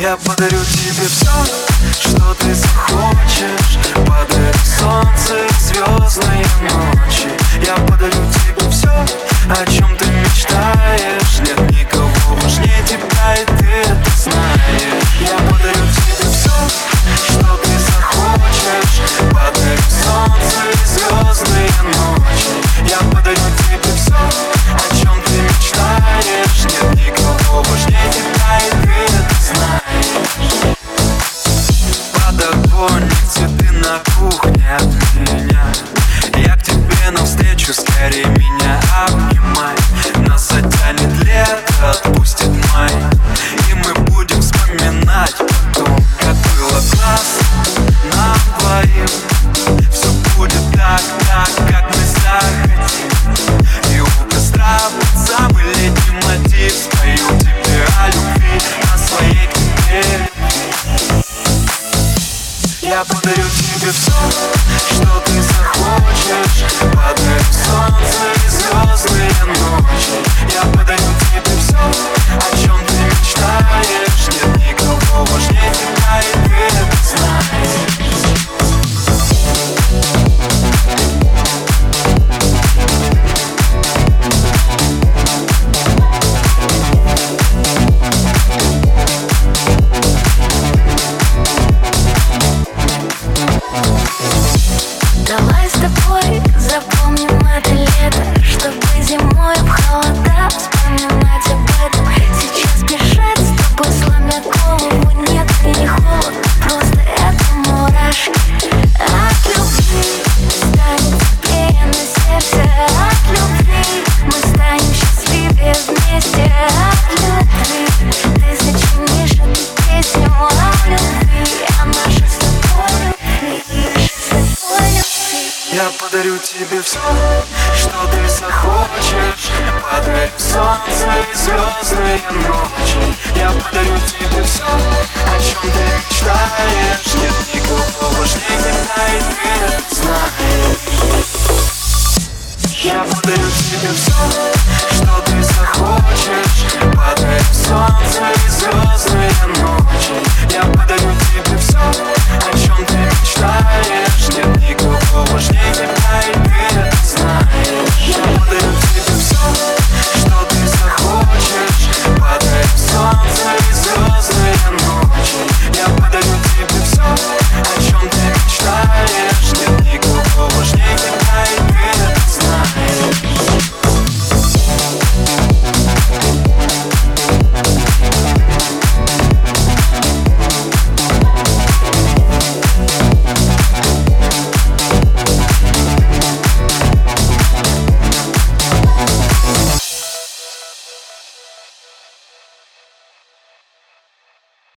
Я подарю тебе все, что ты захочешь. Подарю солнце и звездные ночи. Я подарю тебе все, о чем ты мечтаешь. Нет никого важнее тебя, и ты это знаешь. Я подарю тебе все, что ты захочешь. Подарю солнце и звездные ночи. Я подарю тебе все, о чем ты мечтаешь. Нет никого важнее тебя, и ты это знаешь. Подоконник, цветы на кухне от меня. Я к тебе навстречу, скорее меня обнимай. Нас затянет лето, отпустит май, и мы будем вспоминать потом, как было классно нам двоим. Все будет так, как мы захотим. И у костра под самый летний мотив спою тебе о любви, о своей к тебе. Я подарю тебе все, что ты захочешь. Подарю солнце и звездные ночи. Я подарю тебе все, о чем ты мечтаешь. Нет никого важнее тебя, и ты это знаешь. Давай с тобой запомним это лето, чтобы зимой в холода вспоминать об этом. Сейчас бежать с тобой, сломя голову, нет, мне не холодно, просто это мурашки. От любви станет теплее на сердце. От любви мы станем счастливее вместе. От любви ты сочинишь эту песню о любви, о нашей с тобой любви. Я подарю тебе все, что ты захочешь. Подарю солнце и звездные ночи. Я